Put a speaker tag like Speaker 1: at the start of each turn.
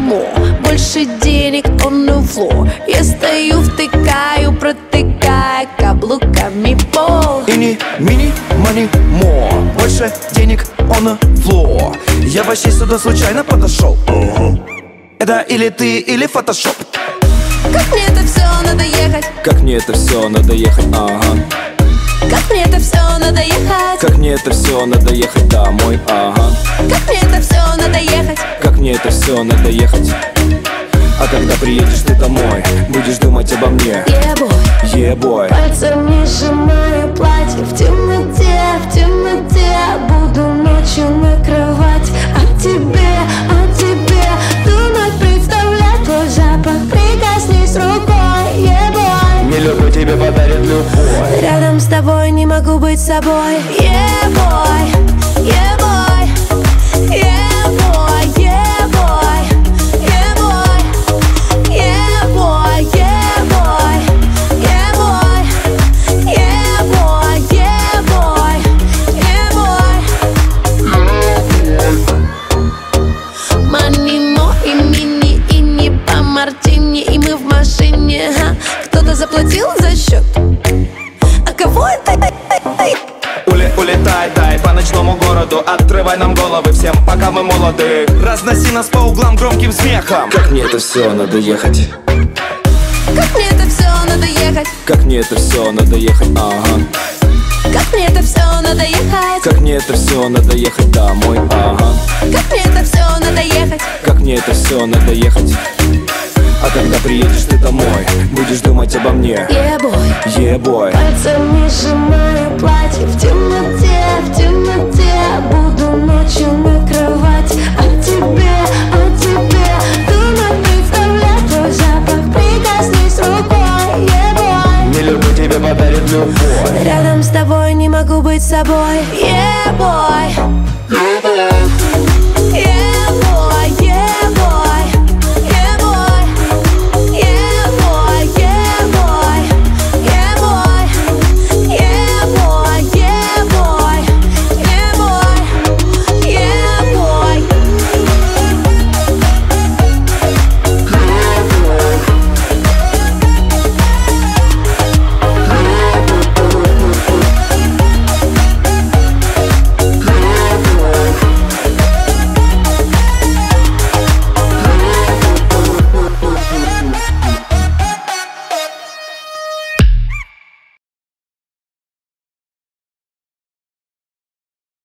Speaker 1: more. Больше денег on the floor. Я стою, втыкаю, протыкая каблуками пол.
Speaker 2: Мини, money, more. Больше денег on the floor. Я вообще сюда случайно подошел. Это или ты, или фотошоп.
Speaker 1: Как мне это все надо ехать?
Speaker 2: Как мне это все надо ехать, ага.
Speaker 1: Как мне это все надо ехать?
Speaker 2: Как мне это все надо ехать домой, ага.
Speaker 1: Как мне это все надо ехать?
Speaker 2: Как мне это все надо ехать. А когда приедешь ты домой, будешь думать обо мне.
Speaker 1: Yeah,
Speaker 2: boy.
Speaker 1: Пальцами сжимаю платье в темноте, буду ночью накрывать. А тебе думать, представлять твой запах. Прикоснись рукой, yeah, boy.
Speaker 2: Не люблю, тебе подарит любовь.
Speaker 1: Рядом с тобой не могу быть собой. Yeah, boy, yeah, boy, yeah, boy, yeah, boy, yeah, boy, yeah, boy, yeah, boy, yeah, boy, yeah, boy, yeah, boy, yeah, boy. Манимо и мини, и не по мартини, и мы в машине. Кто-то заплатил за счет? А кого это?
Speaker 2: Улетай, дай по ночному городу. Отрывай нам головы всем, пока мы молоды. Разноси нас по углам громким смехом. Как мне это все надо ехать.
Speaker 1: Как мне это все надо ехать?
Speaker 2: Как мне это все надо ехать, ага.
Speaker 1: Как мне это все надо ехать?
Speaker 2: Как мне это все надо ехать домой, ага.
Speaker 1: Как мне это все надо ехать?
Speaker 2: Как мне это все надо ехать. А когда приедешь ты домой, будешь думать обо мне.
Speaker 1: Yeah,
Speaker 2: boy.
Speaker 1: Пальцами сжимаю платье в темноте, буду ночью накрывать. А тебе думать, представлять твой запах. Прикоснись рукой, yeah, boy.
Speaker 2: Не люблю, тебе подарит любовь.
Speaker 1: Рядом с тобой не могу быть собой. Yeah.